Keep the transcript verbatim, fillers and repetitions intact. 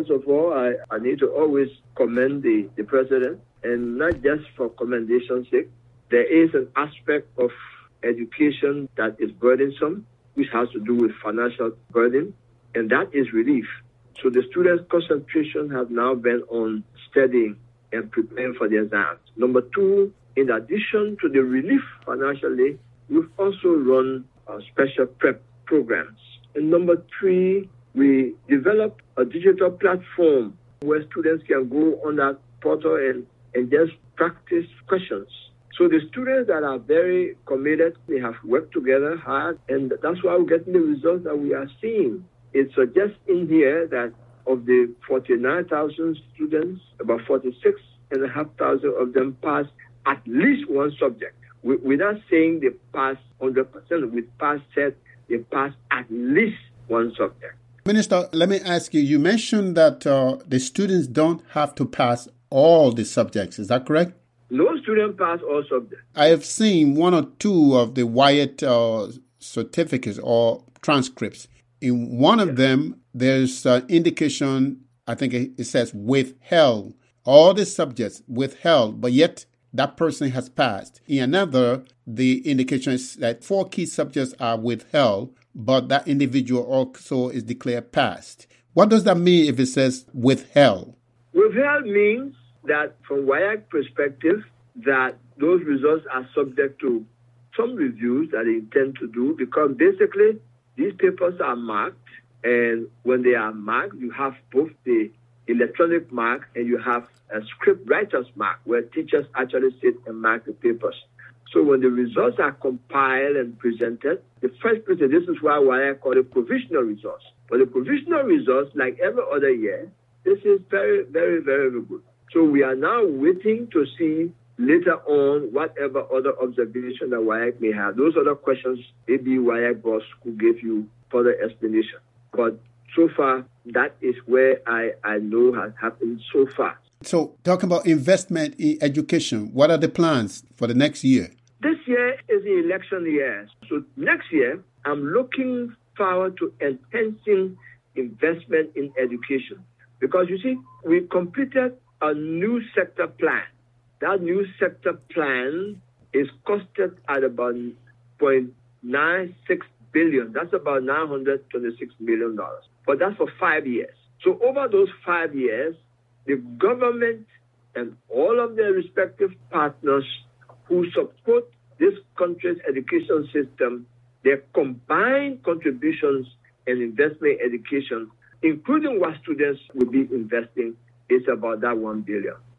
First of all, I, I need to always commend the, the president, and not just for commendation's sake. There is an aspect of education that is burdensome, which has to do with financial burden, and that is relief. So the students' concentration has now been on studying and preparing for the exams. Number two, in addition to the relief financially, we've also run uh, special prep programs. And number three, we developed a digital platform where students can go on that portal and, and just practice questions. So the students that are very committed, they have worked together hard, and that's why we're getting the results that we are seeing. It suggests in here that of the forty-nine thousand students, about forty-six and a half thousand of them passed at least one subject. We, we're not saying they passed one hundred percent. We passed said they passed at least one subject. Minister, let me ask you, you mentioned that uh, the students don't have to pass all the subjects. Is that correct? No student pass all subjects. I have seen one or two of the WIAT uh, certificates or transcripts. In one of them, there's an indication, I think it says withheld, all the subjects withheld, but yet that person has passed. In another, the indication is that four key subjects are withheld, but that individual also is declared passed. What does that mean if it says withheld? Withheld means that from WIAC perspective, that those results are subject to some reviews that they intend to do, because basically these papers are marked, and when they are marked, you have both the electronic mark and you have a script writer's mark, where teachers actually sit and mark the papers. So when the results are compiled and presented, the first person, this is why WIAC call it provisional results. But the provisional results, like every other year, this is very, very, very good. So we are now waiting to see later on whatever other observation that WIAC may have. Those other questions, maybe WIAC boss could give you further explanation. But so far, that is where I, I know has happened so far. So talking about investment in education, what are the plans for the next year? This year is the election year. So next year, I'm looking forward to enhancing investment in education. Because you see, we completed a new sector plan. That new sector plan is costed at about zero point nine six billion dollars. That's about nine hundred twenty-six million dollars. But that's for five years. So over those five years, the government and all of their respective partners who support this country's education system, their combined contributions and investment in education, including what students will be investing, is about that one billion dollars.